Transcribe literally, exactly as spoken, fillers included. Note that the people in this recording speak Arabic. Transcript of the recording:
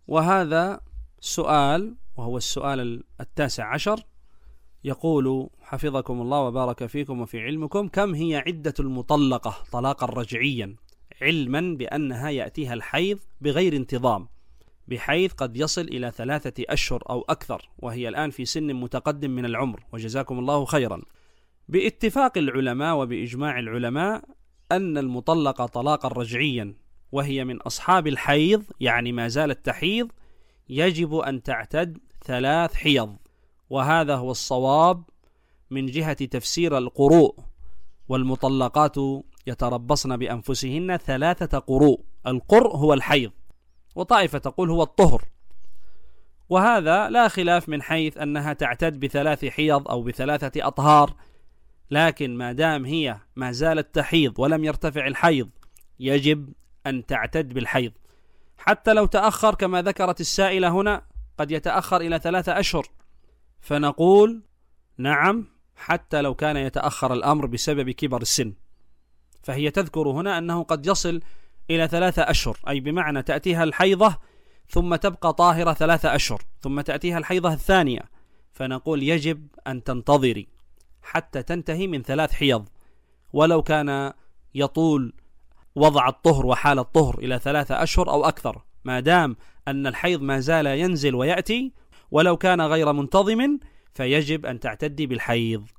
وهذا سؤال وهو السؤال التاسع عشر، يقول حفظكم الله وبارك فيكم وفي علمكم: كم هي عدة المطلقة طلاقا رجعيا، علما بأنها يأتيها الحيض بغير انتظام، بحيث قد يصل إلى ثلاثة أشهر أو أكثر، وهي الآن في سن متقدم من العمر، وجزاكم الله خيرا. باتفاق العلماء وبإجماع العلماء أن المطلقة طلاقا رجعيا وهي من أصحاب الحيض، يعني ما زالت تحيض، يجب أن تعتد ثلاث حيض، وهذا هو الصواب من جهة تفسير القروء. والمطلقات يتربصن بأنفسهن ثلاثة قروء، القرء هو الحيض، وطائفة تقول هو الطهر، وهذا لا خلاف من حيث أنها تعتد بثلاث حيض أو بثلاثة أطهار، لكن ما دام هي ما زالت تحيض ولم يرتفع الحيض يجب أن تعتد بالحيض، حتى لو تأخر كما ذكرت السائلة هنا، قد يتأخر إلى ثلاثة أشهر، فنقول نعم حتى لو كان يتأخر الأمر بسبب كبر السن، فهي تذكر هنا أنه قد يصل إلى ثلاثة أشهر، أي بمعنى تأتيها الحيضة ثم تبقى طاهرة ثلاثة أشهر، ثم تأتيها الحيضة الثانية، فنقول يجب أن تنتظري حتى تنتهي من ثلاث حيض، ولو كان يطول وضع الطهر وحال الطهر إلى ثلاثة أشهر أو أكثر، ما دام أن الحيض ما زال ينزل ويأتي ولو كان غير منتظم، فيجب أن تعتدي بالحيض.